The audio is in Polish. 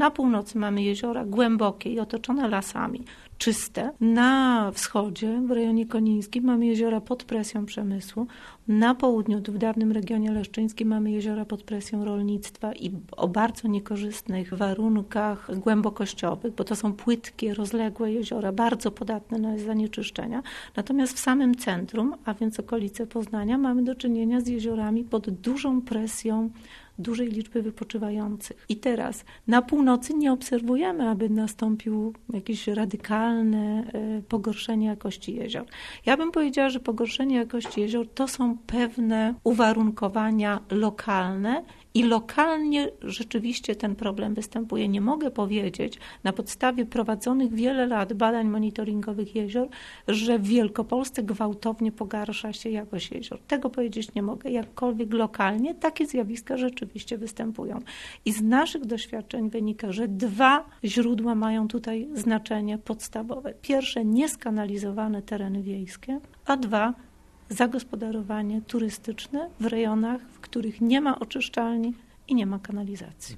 Na północy mamy jeziora głębokie i otoczone lasami, czyste. Na wschodzie, w rejonie konińskim, mamy jeziora pod presją przemysłu. Na południu, tu w dawnym regionie leszczyńskim, mamy jeziora pod presją rolnictwa i o bardzo niekorzystnych warunkach głębokościowych, bo to są płytkie, rozległe jeziora, bardzo podatne na zanieczyszczenia. Natomiast w samym centrum, a więc okolice Poznania, mamy do czynienia z jeziorami pod dużą presją dużej liczby wypoczywających. I teraz na północy nie obserwujemy, aby nastąpiło jakieś radykalne pogorszenie jakości jezior. Ja bym powiedziała, że pogorszenie jakości jezior to są pewne uwarunkowania lokalne i lokalnie rzeczywiście ten problem występuje. Nie mogę powiedzieć na podstawie prowadzonych wiele lat badań monitoringowych jezior, że w Wielkopolsce gwałtownie pogarsza się jakość jezior. Tego powiedzieć nie mogę. Jakkolwiek lokalnie takie zjawiska rzeczywiście występują. I z naszych doświadczeń wynika, że dwa źródła mają tutaj znaczenie podstawowe. Pierwsze, nieskanalizowane tereny wiejskie, a dwa, zagospodarowanie turystyczne w rejonach, w których nie ma oczyszczalni i nie ma kanalizacji.